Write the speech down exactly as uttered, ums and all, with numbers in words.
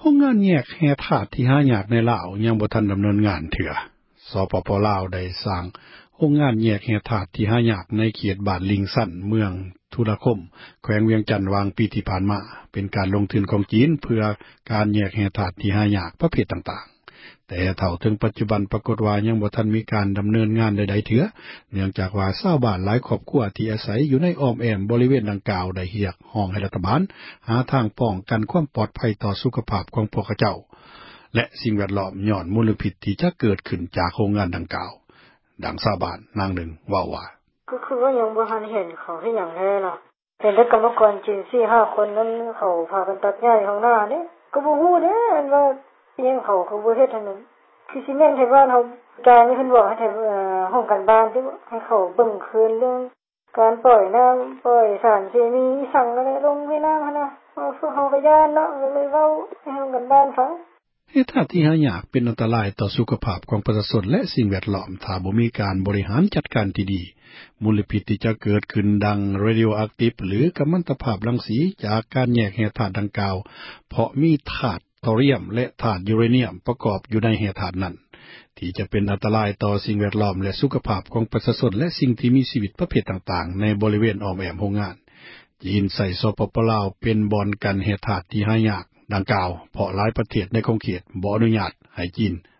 โรงงานแยกแร่ธาตุที่หายากในลาวยังบ่ทันดำเนินงานเถื่อสปป.ลาวได้สร้างโรงงานแยกแร่ธาตุที่หายากในเขตบ้านลิงซั้นเมืองธุรคมแขวงเวียงจันทน์วางปีที่ผ่านมาเป็นการลงทุนของจีนเพื่อการแยกแร่ธาตุที่หายากประเภทต่างๆแต่เท่าถึงปัจจุบันปรากฏว่ายังบ่ทันมีการดำเนินงานใดๆเถื่อเนื่องจากว่าชาวบ้านหลายครอบครัวที่อาศัยอยู่ในอ้อมแอมบริเวณดังกล่าวได้เรียกร้องให้รัฐบาลหาทางป้องกันความปลอดภัยต่อสุขภาพของพวกเขาเจ้าและสิ่งแวดล้อมย้อนมลพิษที่จะเกิดขึ้นจากโรงงานดังกล่าวดังชาวบ้านนางหนึ่งว่าว่าก็คือว่ายังบ่ทันเห็นเขาที่อย่างแท้ล่ะเป็นแต่กรรมกรจีน สี่ห้า คนนั้นเขาพากันตัดหญ้าข้างหน้านี่ก็บ่ฮู้เด้อันว่าเพียงเขาเขาบ่เฮ็ดเท่านั้นคือสิแม่นให้บ้านเฮาจานี่เพิ่นบอกให้เอ่อห้องกันบ้านที่ให้เขาเบิ่งคืนเรื่องการปล่อยน้ำปล่อยสารเคมีสั่งอะไรลงแม่น้ำหั่นน่ะเฮาสู้เฮาก็ย่านเนาะเลยเว้าให้ห้องกันบ้านฟังแร่ธาตุที่หายากเป็นอันตรายต่อสุขภาพของประชาชนและสิ่งแวดล้อมถ้าบ่มีการบริหารจัดการที่ดีมลพิษที่จะเกิดขึ้นดัง radioactive หรือกัมมันตภาพรังสีจากการแยกแร่ธาตุดังกล่าวเพราะมีธาตุทอเรียมและธาตุยูเรเนียมประกอบอยู่ในแร่ธาตุนั้นที่จะเป็นอันตรายต่อสิ่งแวดล้อมและสุขภาพของประชาชนและสิ่งที่มีชีวิตประเภทต่างๆในบริเวณอ้อมแอมโรงงานจีนใส่สปป.ลาวเป็นบ่อนกันแร่ธาตุที่หายากดังกล่าวเพราะหลายประเทศในคงเขตบ่อนุญาตให้จีน